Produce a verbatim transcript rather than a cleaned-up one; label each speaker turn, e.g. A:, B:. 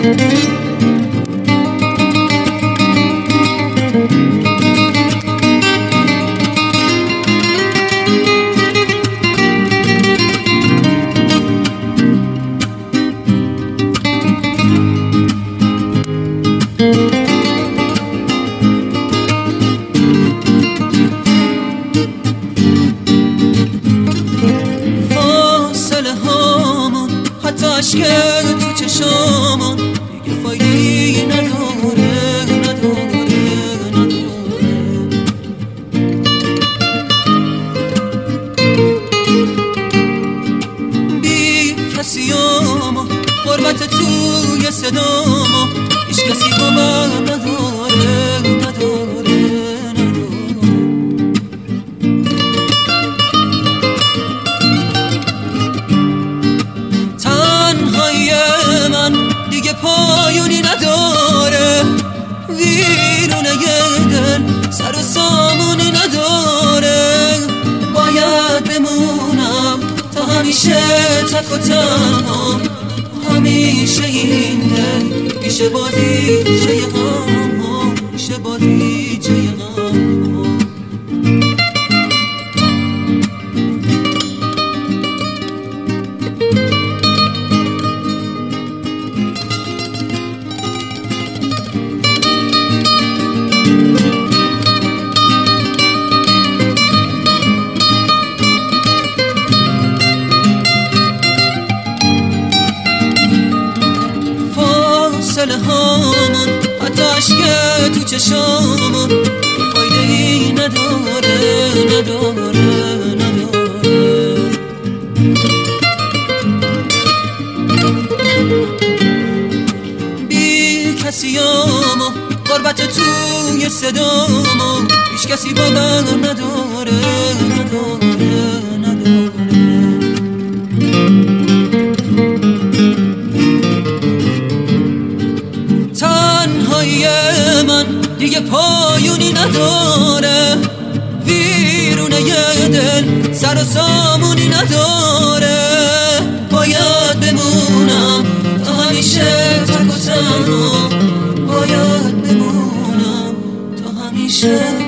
A: که تو چشامون دیگه فایده‌ای نداره نداره نداره بی کسیامو غربت توی صدامو هیچ کسی با من نداره نداره پایونی نداره ویرونه یه دل سر و سامونی نداره باید بمونم تا همیشه تک و تنها همیشه این دل میشه بادی جای غم ها میشه بادی جای غم ها هامون حتی عشق تو چشامون فایده‌ای نداره نداره نداره بی کسیامو غربت توی صدامو هیچ کسی با من نداره نداره نداره تنهایی من دیگه پایونی نداره ویرونه یه دل سر و سامونی نداره باید بمونم تا همیشه تک و تنها باید بمونم تا همیشه